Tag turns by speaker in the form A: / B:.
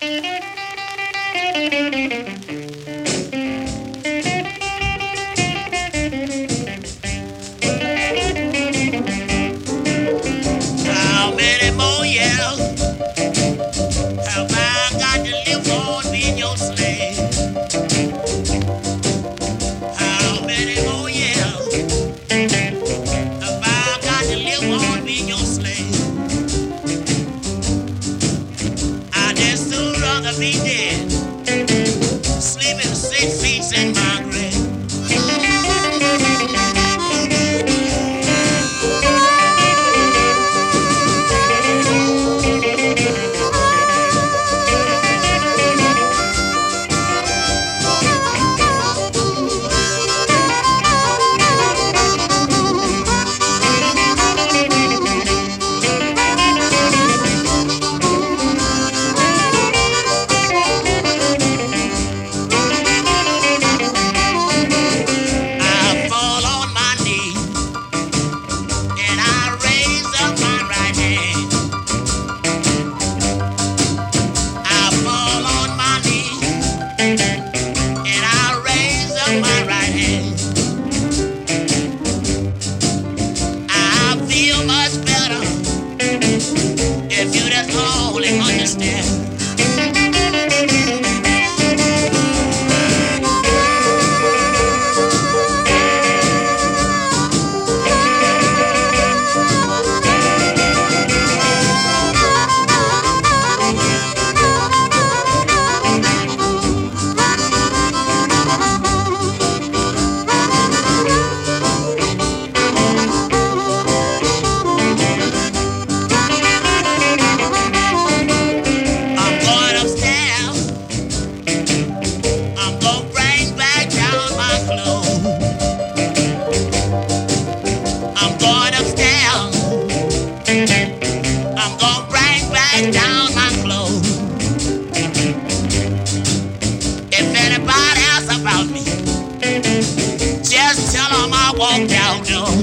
A: How many more years have I got to live on being your slave? How many more years have I got to live on being your slave? I just would rather be dead, sleeping 6 feet in my grave. I fall on my knees and I raise up my right hand. I fall on my knees and I raise up my right hand. I feel much better if you just only understand. I'm going upstairs. I'm gonna bring back down my clothes. I'm going upstairs. I'm gonna bring back down my clothes. If anybody asks about me, just tell 'em I walked out door.